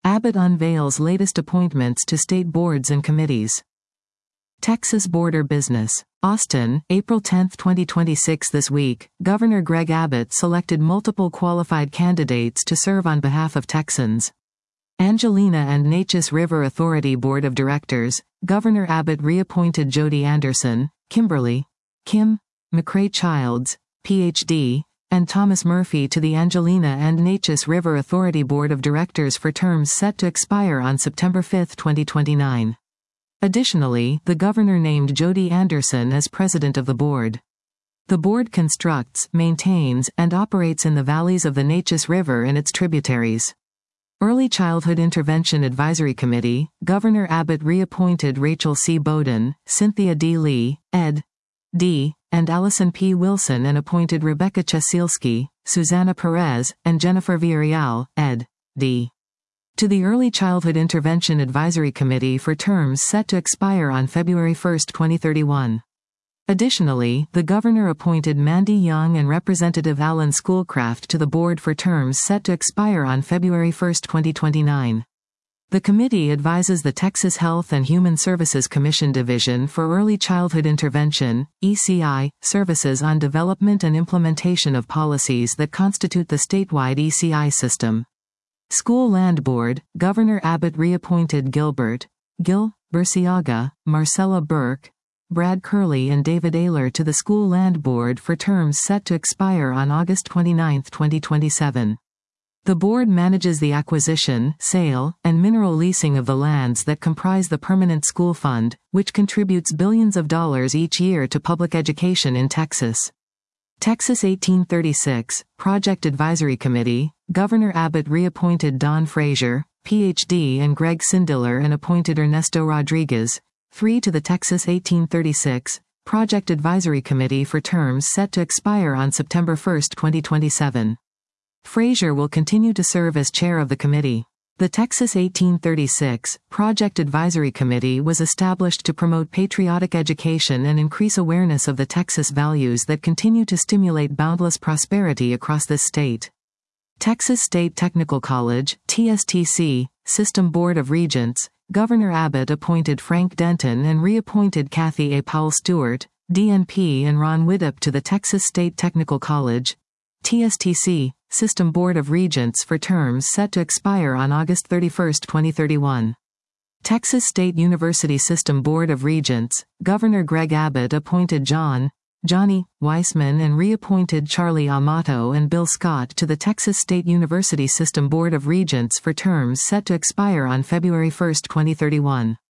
Abbott unveils latest appointments to state boards and committees. Texas border business. Austin, April 10, 2026. This week, Governor Greg Abbott selected multiple qualified candidates to serve on behalf of Texans. Angelina and Neches River Authority Board of Directors. Governor Abbott reappointed Jody Anderson, Kimberly, Kim, McCray Childs, Ph.D., and Thomas Murphy to the Angelina and Neches River Authority Board of Directors for terms set to expire on September 5, 2029. Additionally, the governor named Jody Anderson as president of the board. The board constructs, maintains, and operates in the valleys of the Neches River and its tributaries. Early Childhood Intervention Advisory Committee. Governor Abbott reappointed Rachel C. Bowden, Cynthia D. Lee, ed. D., and Allison P. Wilson and appointed Rebecca Chesilsky, Susanna Perez, and Jennifer Villarreal, ed. D. to the Early Childhood Intervention Advisory Committee for terms set to expire on February 1, 2031. Additionally, the governor appointed Mandy Young and Representative Alan Schoolcraft to the board for terms set to expire on February 1, 2029. The committee advises the Texas Health and Human Services Commission Division for Early Childhood Intervention, ECI, services on development and implementation of policies that constitute the statewide ECI system. School Land Board. Governor Abbott reappointed Gilbert, Gil, Burciaga, Marcella Burke, Brad Curley and David Ayler to the School Land Board for terms set to expire on August 29, 2027. The board manages the acquisition, sale, and mineral leasing of the lands that comprise the Permanent School Fund, which contributes billions of dollars each year to public education in Texas. Texas 1836, Project Advisory Committee. Governor Abbott reappointed Don Frazier, Ph.D. and Greg Sindiller and appointed Ernesto Rodriguez, 3 to the Texas 1836, Project Advisory Committee for terms set to expire on September 1, 2027. Frazier will continue to serve as chair of the committee. The Texas 1836 Project Advisory Committee was established to promote patriotic education and increase awareness of the Texas values that continue to stimulate boundless prosperity across this state. Texas State Technical College, TSTC, System Board of Regents. Governor Abbott appointed Frank Denton and reappointed Kathy A. Powell Stewart, DNP and Ron Widup to the Texas State Technical College, TSTC, System Board of Regents for terms set to expire on August 31, 2031. Texas State University System Board of Regents. Governor Greg Abbott appointed Johnny Weissman and reappointed Charlie Amato and Bill Scott to the Texas State University System Board of Regents for terms set to expire on February 1, 2031.